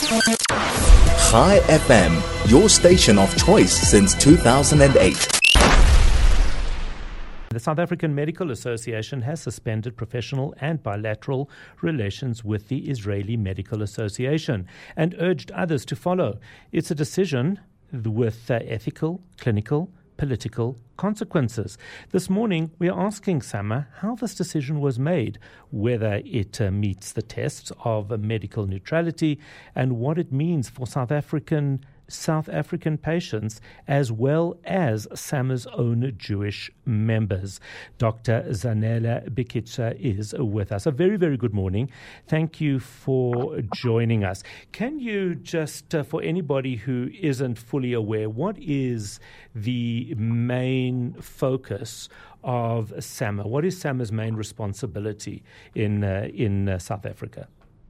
Chai FM, your station of choice since 2008. The South African Medical Association has suspended professional and bilateral relations with the Israeli Medical Association and urged others to follow. It's a decision with ethical, clinical, political consequences. This morning, we are asking SAMA how this decision was made, whether it meets the tests of medical neutrality, and what it means for South African patients as well as SAMA's own Jewish members. Dr. Zanele Bikitsha is with us. A very, very good morning. Thank you for joining us. Can you just, for anybody who isn't fully aware, what is the main focus of SAMA? What is SAMA's main responsibility in South Africa?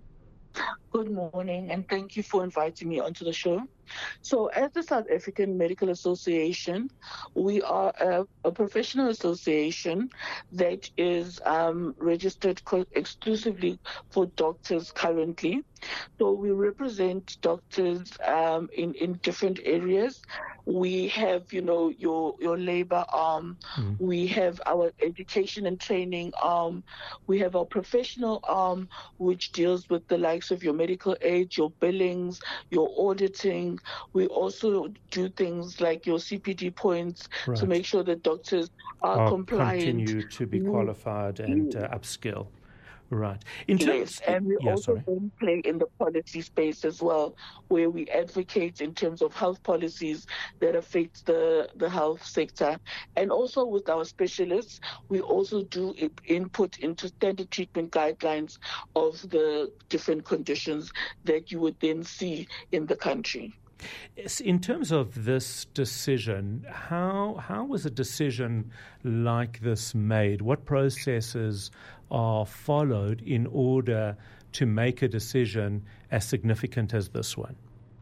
Good morning, and thank you for inviting me onto the show. So as the South African Medical Association, we are a professional association that is registered exclusively for doctors currently. So we represent doctors in different areas. We have, your labor arm. We have our education and training arm. We have our professional arm, which deals with the likes of your medical aid, your billings, your auditing. We also do things like your CPD points to make sure that doctors are compliant. Continue to be qualified and upskill. Right. Yes, and we also then play in the policy space as well, where we advocate in terms of health policies that affect the health sector. And also with our specialists, we also do input into standard treatment guidelines of the different conditions that you would then see in the country. In terms of this decision, how was a decision like this made? What processes are followed in order to make a decision as significant as this one?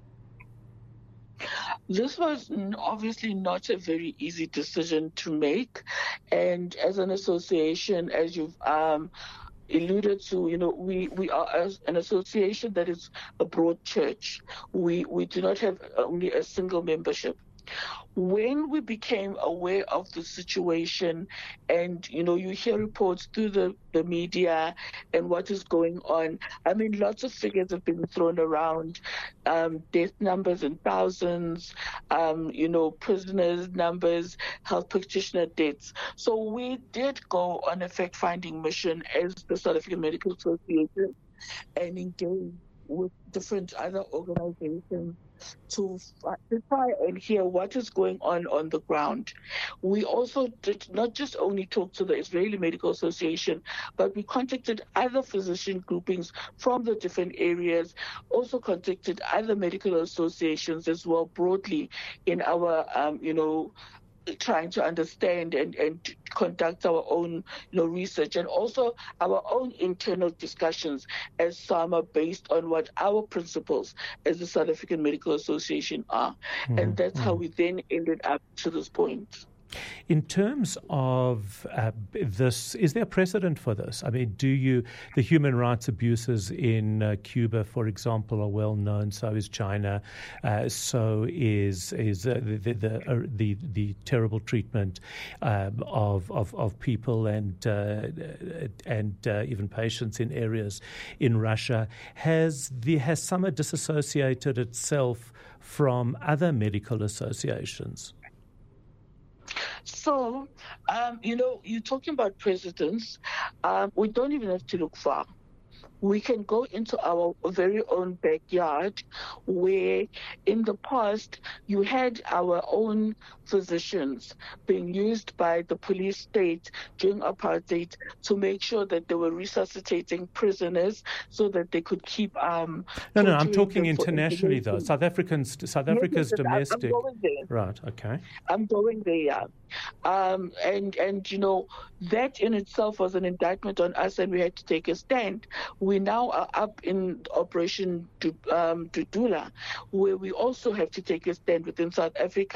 This was obviously not a very easy decision to make. And as an association, as you've alluded to, we are an association that is a broad church. We do not have only a single membership. When we became aware of the situation and, you hear reports through the media and what is going on, lots of figures have been thrown around, death numbers in thousands, prisoners numbers, health practitioner deaths. So we did go on a fact-finding mission as the South African Medical Association and engage with different other organizations to try and hear what is going on the ground. We also did not just only talk to the Israeli Medical Association, but we contacted other physician groupings from the different areas, also contacted other medical associations as well broadly in our, trying to understand and conduct our own research and also our own internal discussions as SAMA based on what our principles as the South African Medical Association are. And that's how we then ended up to this point. In terms of this, is there a precedent for this? The human rights abuses in Cuba, for example, are well known. So is China. So is the terrible treatment of people and even patients in areas in Russia. Has SAMA disassociated itself from other medical associations? So, you're talking about precedents. We don't even have to look far. We can go into our very own backyard where in the past you had our own physicians being used by the police state during apartheid to make sure that they were resuscitating prisoners so that they could keep No, I'm talking internationally though. South Africa's domestic. I'm going there. Right, okay. I'm going there, yeah. And that in itself was an indictment on us, and we had to take a stand. We now are up in Operation Dudula, where we also have to take a stand within South Africa.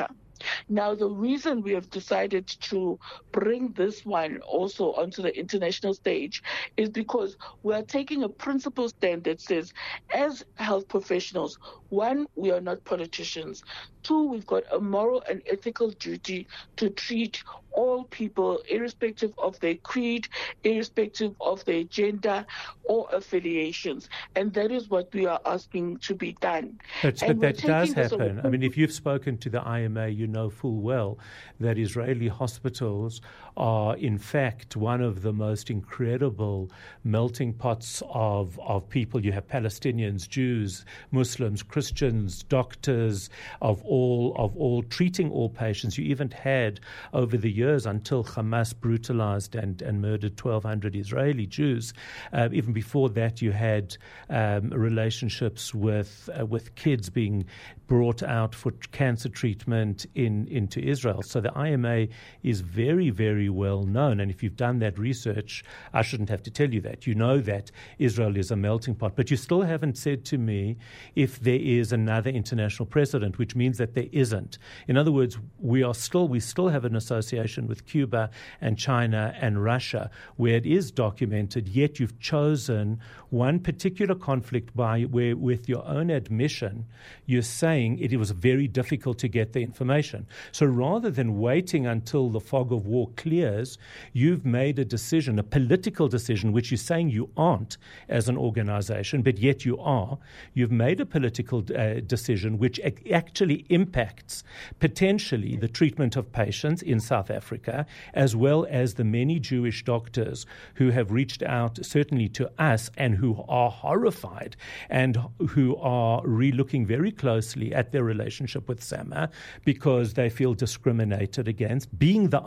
Now, the reason we have decided to bring this one also onto the international stage is because we are taking a principle stand that says, as health professionals, one, we are not politicians. Two, we've got a moral and ethical duty to treat all people, irrespective of their creed, irrespective of their gender or affiliations. And that is what we are asking to be done. But that does happen. I mean, if you've spoken to the IMA, you know full well that Israeli hospitals are, in fact, one of the most incredible melting pots of people. You have Palestinians, Jews, Muslims, Christians, doctors, of all treating all patients. You even had, over the years, until Hamas brutalized and murdered 1,200 Israeli Jews, even before that, you had relationships with kids being brought out for cancer treatment into Israel. So the IMA is very, very well known. And if you've done that research, I shouldn't have to tell you that. You know that Israel is a melting pot. But you still haven't said to me if there is another international precedent, which means that there isn't. In other words, we still have an association with Cuba and China and Russia where it is documented, yet you've chosen one particular conflict where, with your own admission, you're saying it was very difficult to get the information. So rather than waiting until the fog of war clears, you've made a decision, a political decision, which you're saying you aren't as an organization, but yet you are. You've made a political decision which actually impacts potentially the treatment of patients in South Africa, as well as the many Jewish doctors who have reached out, certainly to us, and who are horrified and who are re-looking very closely at their relationship with SAMA because they feel discriminated against, being the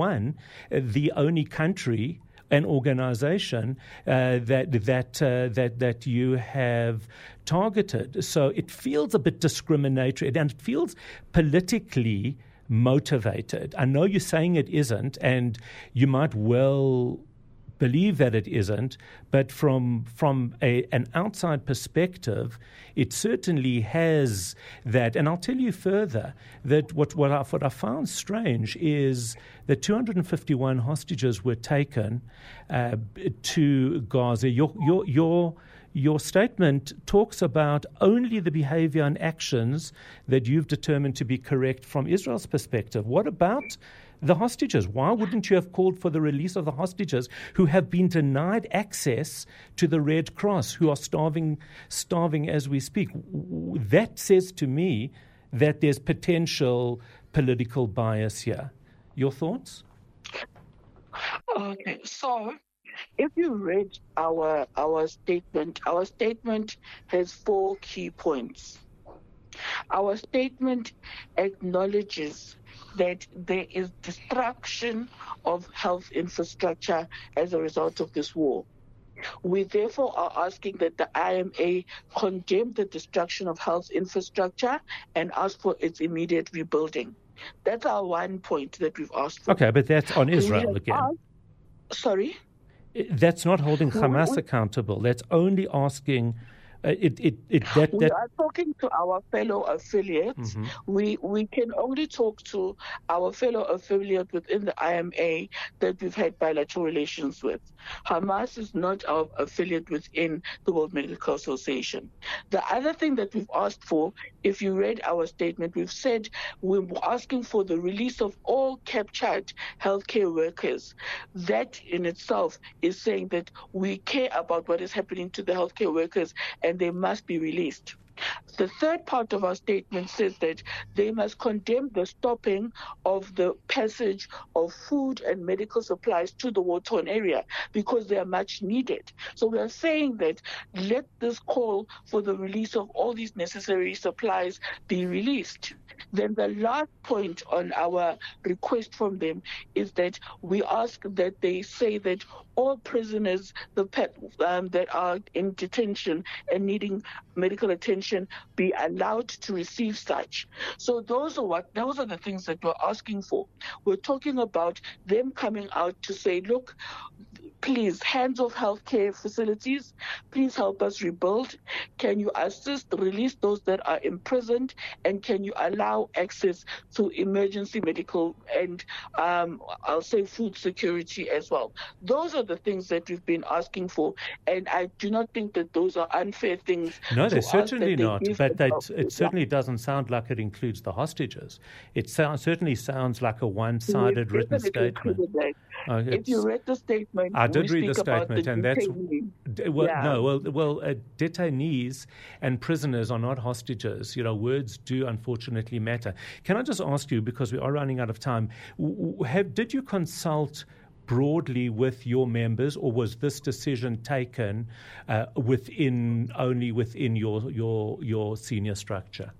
only country and organization that you have targeted. So it feels a bit discriminatory and it feels politically motivated. I know you're saying it isn't, and you might well believe that it isn't, but from an outside perspective, it certainly has that. And I'll tell you further that what I found strange is that 251 hostages were taken to Gaza. Your statement talks about only the behavior and actions that you've determined to be correct from Israel's perspective. What about the hostages? Why wouldn't you have called for the release of the hostages who have been denied access to the Red Cross, who are starving as we speak? That says to me that there's potential political bias here. Your thoughts? Okay, so if you read our statement has 4 key points. Our statement acknowledges that there is destruction of health infrastructure as a result of this war. We therefore are asking that the IMA condemn the destruction of health infrastructure and ask for its immediate rebuilding. That's our one point that we've asked for. Okay, but that's on Israel again. Sorry? That's not holding Hamas accountable. That's only asking... We are talking to our fellow affiliates. Mm-hmm. We can only talk to our fellow affiliate within the IMA that we've had bilateral relations with. Hamas is not our affiliate within the World Medical Association. The other thing that we've asked for, if you read our statement, we've said we're asking for the release of all captured healthcare workers. That in itself is saying that we care about what is happening to the healthcare workers and they must be released. The third part of our statement says that they must condemn the stopping of the passage of food and medical supplies to the war-torn area because they are much needed. So we are saying that let this call for the release of all these necessary supplies be released. Then the last point on our request from them is that we ask that they say that all prisoners that are in detention and needing medical attention be allowed to receive such. So those are the things that we're asking for. We're talking about them coming out to say, look, please, hands-off healthcare facilities, please help us rebuild. Can you assist, release those that are imprisoned, and can you allow access to emergency medical and I'll say food security as well? Those are the things that we've been asking for, and I do not think that those are unfair things. No, they're certainly not, but it certainly doesn't sound like it includes the hostages. It certainly sounds like a one-sided written statement. If you read the statement, I did read the statement, and that's detainees and prisoners are not hostages. You know, words do unfortunately matter. Can I just ask you, because we are running out of time, did you consult broadly with your members, or was this decision taken only within your senior structure?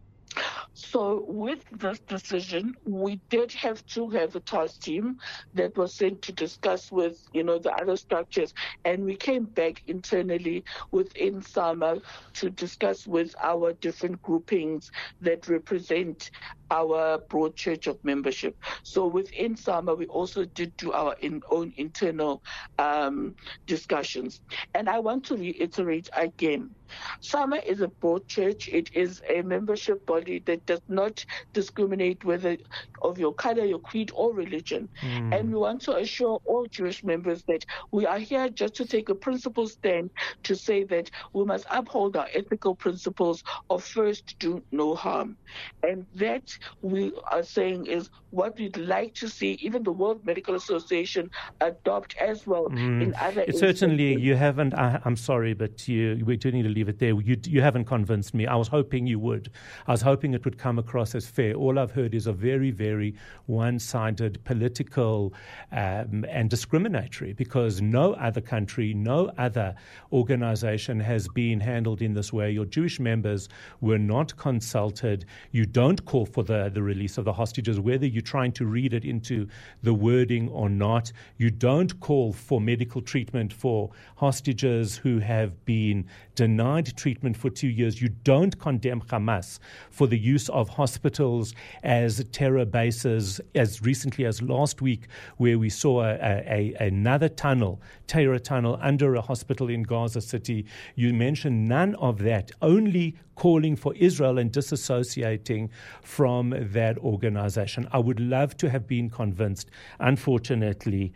So with this decision, we did have to have a task team that was sent to discuss with, the other structures. And we came back internally within SAMA to discuss with our different groupings that represent our broad church of membership. So within SAMA, we also did do our own internal discussions. And I want to reiterate again, SAMA is a broad church. It is a membership body that does not discriminate whether of your color, your creed, or religion. And we want to assure all Jewish members that we are here just to take a principled stand to say that we must uphold our ethical principles of first do no harm. And that we are saying is what we'd like to see even the World Medical Association adopt as well in other instances. Certainly you haven't, I'm sorry, but we do need to leave it there. You haven't convinced me. I was hoping you would. I was hoping it would come across as fair. All I've heard is a very, very one-sided political and discriminatory, because no other country, no other organization has been handled in this way. Your Jewish members were not consulted. You don't call for the release of the hostages, whether you're trying to read it into the wording or not. You don't call for medical treatment for hostages who have been denied treatment for 2 years. You don't condemn Hamas for the use of hospitals as terror bases, as recently as last week, where we saw another terror tunnel under a hospital in Gaza City. You mentioned none of that, only calling for Israel and disassociating from that organization. I would love to have been convinced. Unfortunately,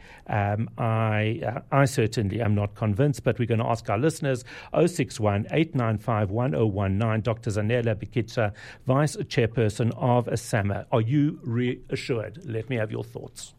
I certainly am not convinced, but we're going to ask our listeners. 061-895-1019. Dr. Zanele Bikitsha, Vice Chairperson of SAMA. Are you reassured? Let me have your thoughts.